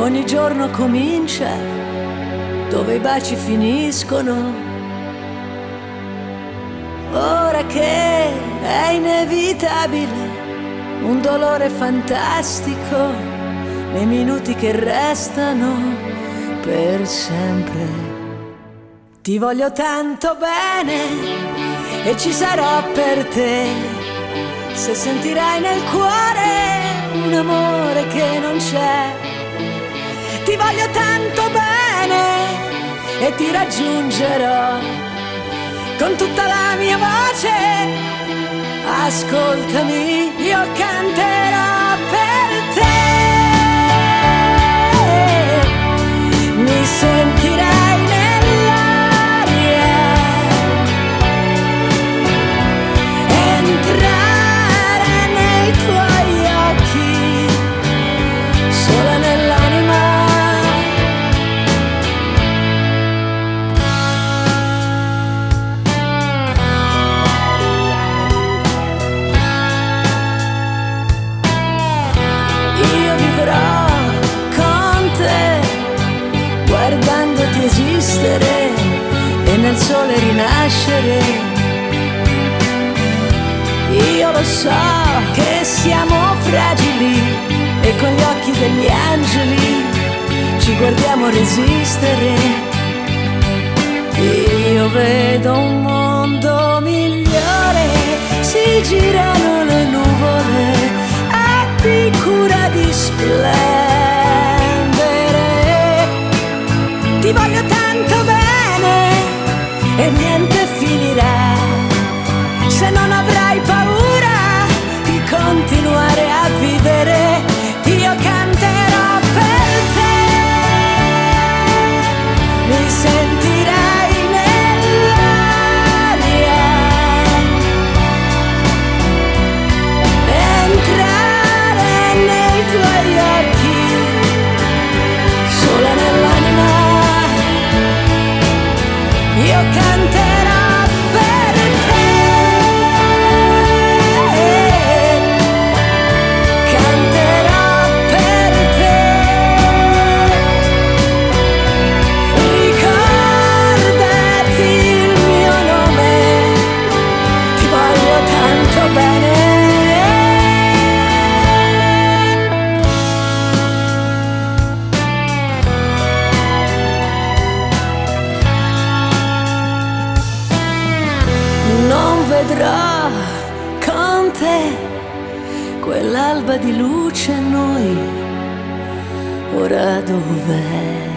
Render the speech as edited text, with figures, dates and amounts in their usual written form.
ogni giorno comincia dove i baci finiscono. Ora che è inevitabile un dolore fantastico nei minuti che restano per sempre. Ti voglio tanto bene e ci sarò per te, se sentirai nel cuore un amore che non c'è. Ti voglio tanto bene e ti raggiungerò con tutta la mia voce. Ascoltami, io canterò per te. Mi sentirai nell'aria, entrare nei tuoi occhi, sola nell'anima. Guardandoti esistere e nel sole rinascere. Io lo so che siamo fragili e con gli occhi degli angeli ci guardiamo resistere. Io vedo un mondo migliore, si girano le nuvole, abbi cura di splendere. Ti voglio tanto bene e niente finirà se non avrai paura di continuare a vivere. Io canterò per te, mi sentirai nell'aria, entrare nei tuoi occhi, sola nell'anima. Io canterò per te, canterò per te. Ricordati il mio nome, ti voglio tanto bene. Non vedrò con te quell'alba di luce a noi, ora dov'è?